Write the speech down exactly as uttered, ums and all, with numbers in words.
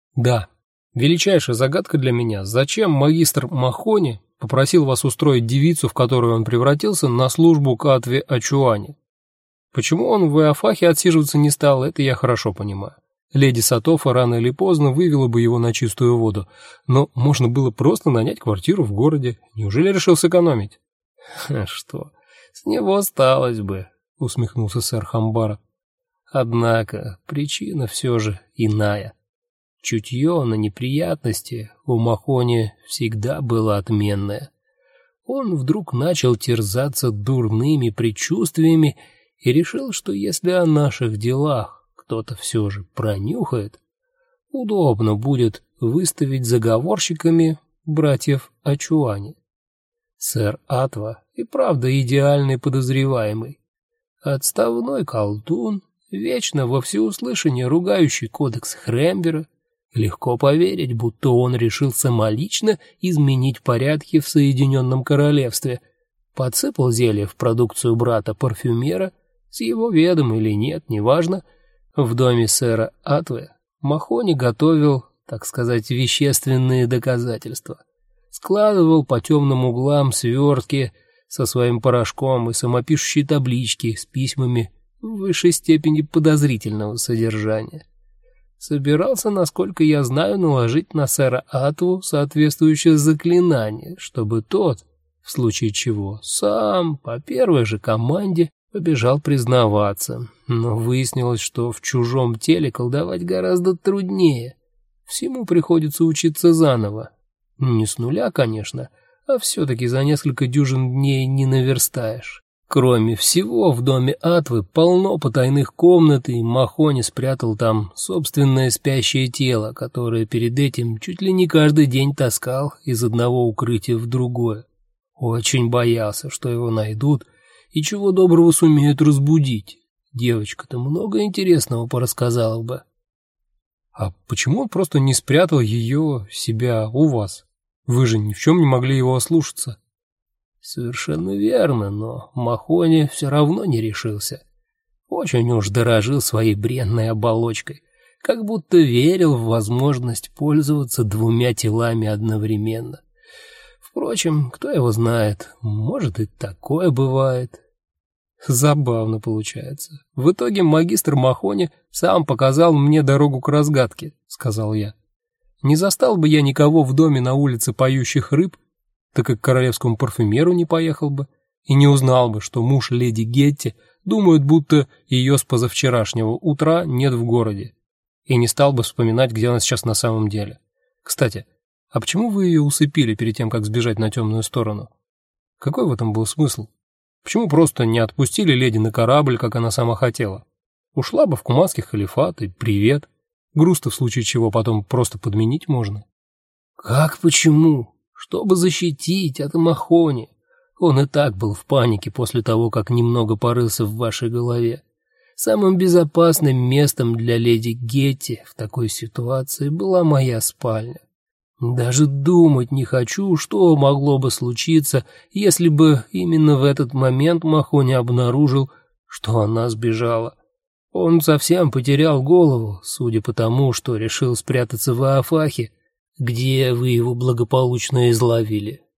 Да. Величайшая загадка для меня, зачем магистр Махони попросил вас устроить девицу, в которую он превратился, на службу к Атве Ачуани? Почему он в Иофахе отсиживаться не стал, это я хорошо понимаю. Леди Сатофа рано или поздно вывела бы его на чистую воду, но можно было просто нанять квартиру в городе. Неужели решил сэкономить? Что, с него осталось бы, усмехнулся сэр Хамбара. Однако причина все же иная. Чутье на неприятности у Махони всегда было отменное. Он вдруг начал терзаться дурными предчувствиями и решил, что если о наших делах кто-то все же пронюхает, удобно будет выставить заговорщиками братьев Ачуани. Сэр Атва и правда идеальный подозреваемый. Отставной колдун, вечно во всеуслышание ругающий кодекс Хрембера. Легко поверить, будто он решил самолично изменить порядки в Соединенном Королевстве, подсыпал зелье в продукцию брата-парфюмера, с его ведом или нет, неважно. В доме сэра Атвы Махони готовил, так сказать, вещественные доказательства, складывал по темным углам свертки со своим порошком и самопишущие таблички с письмами в высшей степени подозрительного содержания. Собирался, насколько я знаю, наложить на сэра Атву соответствующее заклинание, чтобы тот, в случае чего, сам по первой же команде побежал признаваться. Но выяснилось, что в чужом теле колдовать гораздо труднее. Всему приходится учиться заново. Не с нуля, конечно, а все-таки за несколько дюжин дней не наверстаешь. Кроме всего, в доме Атвы полно потайных комнат, и Махони спрятал там собственное спящее тело, которое перед этим чуть ли не каждый день таскал из одного укрытия в другое. Очень боялся, что его найдут и чего доброго сумеют разбудить. Девочка-то много интересного порассказала бы. А почему он просто не спрятал ее, себя, у вас? Вы же ни в чем не могли его ослушаться. Совершенно верно, но Махони все равно не решился. Очень уж дорожил своей бренной оболочкой, как будто верил в возможность пользоваться двумя телами одновременно. Впрочем, кто его знает, может и такое бывает. Забавно получается. В итоге магистр Махони сам показал мне дорогу к разгадке, сказал я. Не застал бы я никого в доме на улице поющих рыб, так и к королевскому парфюмеру не поехал бы и не узнал бы, что муж леди Гетти думает, будто ее с позавчерашнего утра нет в городе, и не стал бы вспоминать, где она сейчас на самом деле. Кстати, а почему вы ее усыпили перед тем, как сбежать на темную сторону? Какой в этом был смысл? Почему просто не отпустили леди на корабль, как она сама хотела? Ушла бы в куманский халифат и привет. Груз-то в случае чего потом просто подменить можно. Как почему? Чтобы защитить от Махони. Он и так был в панике после того, как немного порылся в вашей голове. Самым безопасным местом для леди Гетти в такой ситуации была моя спальня. Даже думать не хочу, что могло бы случиться, если бы именно в этот момент Махони обнаружил, что она сбежала. Он совсем потерял голову, судя по тому, что решил спрятаться в Иофахе, где вы его благополучно изловили.